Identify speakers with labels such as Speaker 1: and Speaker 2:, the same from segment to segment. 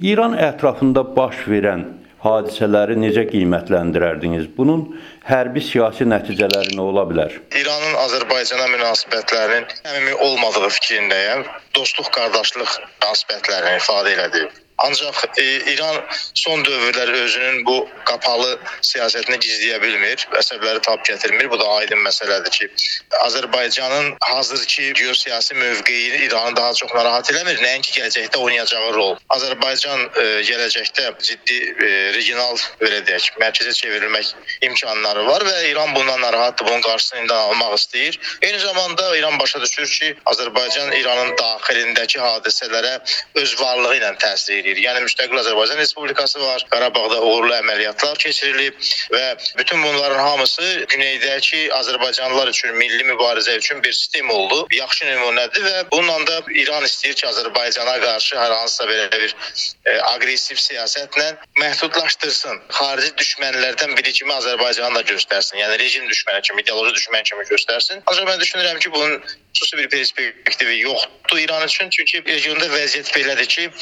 Speaker 1: İran ətrafında baş verən hadisələri necə qiymətləndirərdiniz? Bunun hərbi siyasi nəticələri nə ola bilər?
Speaker 2: İranın Azərbaycana münasibətlərinin səmimi olmadığı fikrindəyəm. Dostluq, qardaşlıq münasibətlərini ifadə elədi. Ancaq İran son dövrlər özünün bu qapalı siyasətini gizləyə bilmir, əsəbləri tab gətirmir. Bu da aydın məsələdir ki, Azərbaycanın hazırki geosiyasi mövqeyi İranı daha çox narahat eləmir, nəinki gələcəkdə oynayacağı rol. Azərbaycan gələcəkdə ciddi regional, belə deyək, mərkəzə çevrilmək imkanları var və İran bundan narahatdır, bunun qarşısını indi almaq istəyir. Eyni zamanda İran başa düşür ki, Azərbaycan İranın daxilindəki hadisələrə öz varlığı ilə təsir edir. Yəni müstəqil Azərbaycan Respublikası var, Qarabağda uğurlu əməliyyatlar keçirilib və bütün bunların hamısı güneydəki Azərbaycanlılar üçün, milli mübarizə üçün bir stimuldur, yaxşı nümunədir və bununla da İran istəyir ki, Azərbaycana qarşı hər hansısa belə bir aqressiv siyasətlə məhdudlaşdırsın. Xarici düşmənlərdən biri kimi Azərbaycanı da göstərsin. Yəni rejim düşməni kimi, ideoloji düşmən kimi göstərsin. Ancaq mən düşünürəm ki, bunun xüsusi bir perspektivi yoxdur İran üçün. Çünki regionda vəziyyət belədir ki,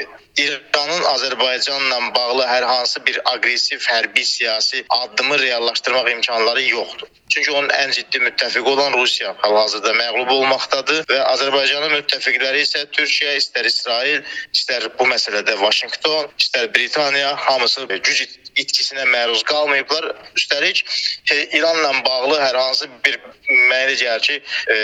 Speaker 2: İranın Azərbaycanla bağlı hər hansı bir aqressiv hərbi siyasi addımı reallaşdırmaq imkanları yoxdur. Çünki onun ən ciddi müttəfiqi olan Rusiya hal-hazırda məğlub olmaqdadır və Azərbaycanın müttəfiqləri isə Türkiyə, istər İsrail, istər bu məsələdə Vaşinqton, istər Britaniya, hamısı güc itkisinə məruz qalmayıblar. Üstəlik İranla bağlı hər hansı bir mənə gəlir ki,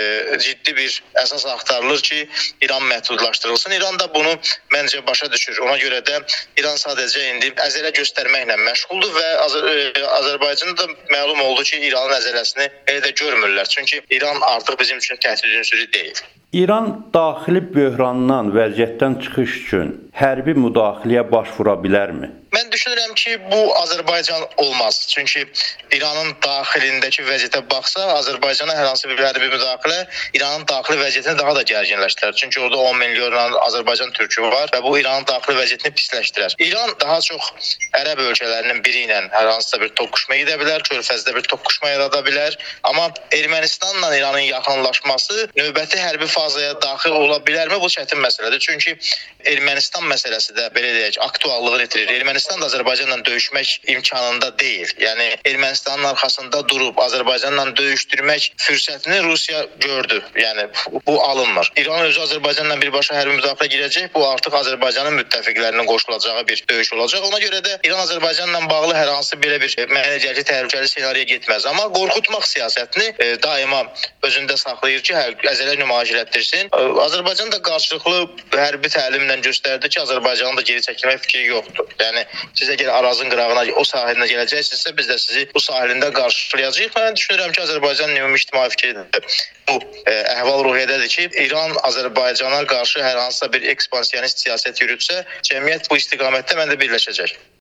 Speaker 2: ciddi bir əsas axtarılır ki, İran məhdudlaşdırılsın. İran da bunu məncə başa düşür. Ona görə də İran sadəcə indi əzələ göstərməklə məşğuldur və Azərbaycanda məlum oldu ki, İranın əzələsini elə də görmürlər. Çünki İran artıq bizim üçün təhdid ünsürü deyil.
Speaker 1: İran daxili böhrandan, vəziyyətdən çıxış üçün hərbi müdaxiləyə başvura bilərmi?
Speaker 2: Mən düşünürəm ki, bu Azərbaycan olmaz. Çünki İranın daxilindəki vəziyyətə baxsa, Azərbaycana hər hansı bir hərbi müdaxilə İranın daxili vəziyyətini daha da gərginləşdirər. Çünki orada 10 milyon Azərbaycan türkü var və bu İranın daxili vəziyyətini pisləşdirər. İran daha çox ərəb ölkələrinin biri ilə hər hansısa bir toqquşma gedə bilər, Körfəzdə bir toqquşma yarada bilər. Amma Ermənistanla İranın yaxınlaşması növbəti hərbi fazaya daxil ola bilərmi? Bu çətin məsələdir. Çünki Ermənistan məsələsi də belə deyək, aktuallığını itirir. Ermənistan da Azərbaycanla döyüşmək imkanında deyil. Yəni Ermənistanın arxasında durub Azərbaycanla döyüşdürmək fürsətini Rusiya gördü. Yəni bu alınmır. İran özü Azərbaycanla birbaşa hərbi müdaxilə girəcək. Bu artıq Azərbaycanın müttəfiqlərinin qoşulacağı bir döyüş olacaq. Ona görə də İran Azərbaycanla bağlı hər hansı belə bir mənə gəlir ki, təhlükəli senariyə getməz. Amma qorxutmaq siyasətini daima özündə saxlayır ki, əzələ nümayiş etdirsin. Azərbaycan da qarşılıqlı hərbi təlimlə göstərdi ki, Azərbaycanın da geri çəkilmək fikri yoxdur. Yəni siz əgər Arazın qırağına, o sahilinə gələcəksinizsə, biz də sizi bu sahilində qarşılayacağıq. Mən düşünürəm ki, Azərbaycan ümumi ictimai fikridir. Bu əhval-ruhiyyədədir ki, İran Azərbaycana qarşı hər hansısa bir ekspansionist siyasət yürütsə, cəmiyyət bu istiqamətdə məndə birləşəcək.